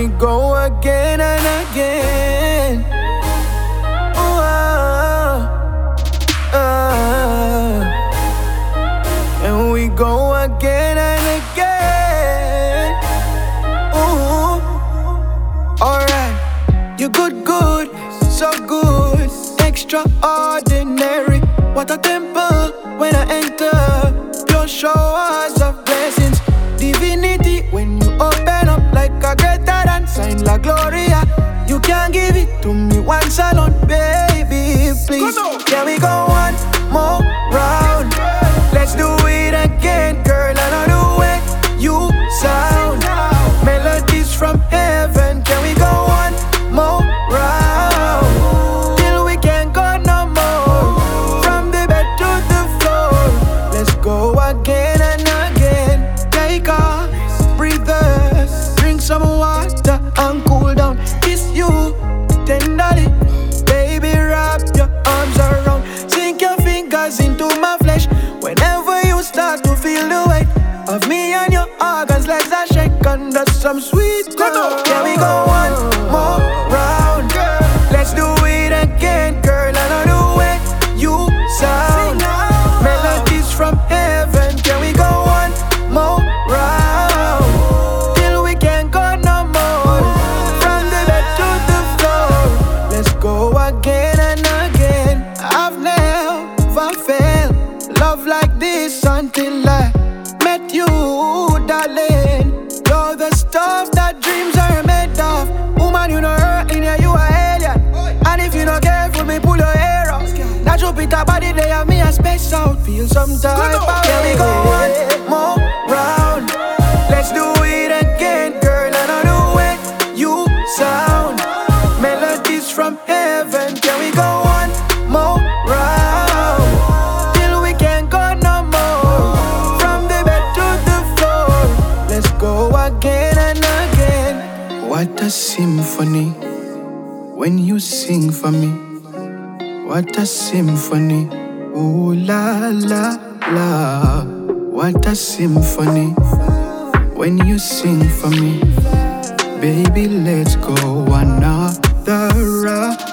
go again and again. And we go again and again. Alright, you good, so good, extraordinary. What a temple when I enter. Pure showers of blessings, divinity when you open up like a greater than sign La Gloria. You can give it to me once alone, baby, please. Can we go one more round? Let's do it again, girl. I know the way you sound. Melodies from heaven. Can we go one more round? Till we can't go no more. From the bed to the floor. Let's go again and again. Take off, breathe us, drink some water and cool down. Kiss you tenderly, baby, wrap your arms around. Sink your fingers into my flesh. Whenever you start to feel the weight of me and your organs, legs are shake under some sweet love. Can we go one more round? Let's do it again, girl. I know the way you sound. Melodies from heaven. Can we go one more round? Till we can't go no more. From the bed to the floor. Let's go again and again. I've never felt love like this until I met you, darling. You're the stuff that dreams are made of. Woman, you know her in here, you are alien. And if you're not careful, me pull your hair off. That Jupiter body, they have me a space out. Feel some type of. Can we go one more round? Let's do it again, girl. I know the way you sound. Melodies from heaven. Can we go one more round? Till we can't go no more. From the bed to the floor. Let's go again and again. What a symphony when you sing for me. What a symphony. Ooh la la la. What a symphony when you sing for me. Baby, let's go another round.